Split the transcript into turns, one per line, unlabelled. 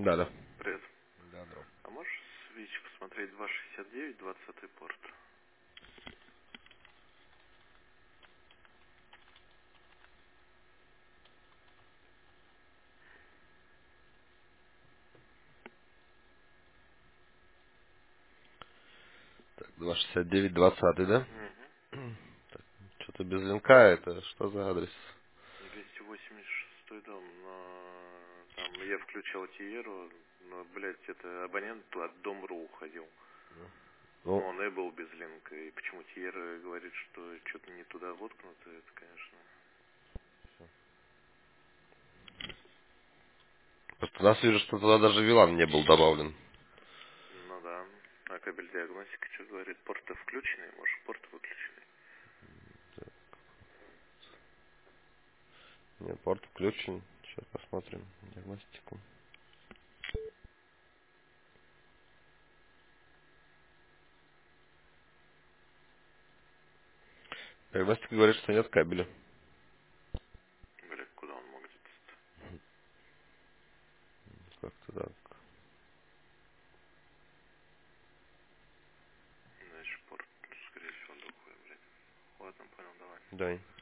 Да, да.
Привет.
Да, здорово.
А можешь свич посмотреть 269, 20 порт?
Так, 269, 20, да?
Угу.
Так, что-то без линка, это что за адрес?
286 дом, но там я включал Тиеру, но, блядь, это абонент от Дом.ру уходил.
Ну,
Но он и был без линка, и почему Тиера говорит, что что-то не туда воткнуто, это, конечно...
просто у нас вижу, что туда даже VLAN не был добавлен.
Ну да. А кабель диагностика что говорит? Порты включены, может, порт выключены?
Не, порт включен. Сейчас посмотрим диагностику. Диагностика говорит, что нет кабеля.
Блядь, куда он мог деться?
Как-то так.
Значит, порт, скорее всего, духуя, блядь. Ладно, понял, давай.
Да.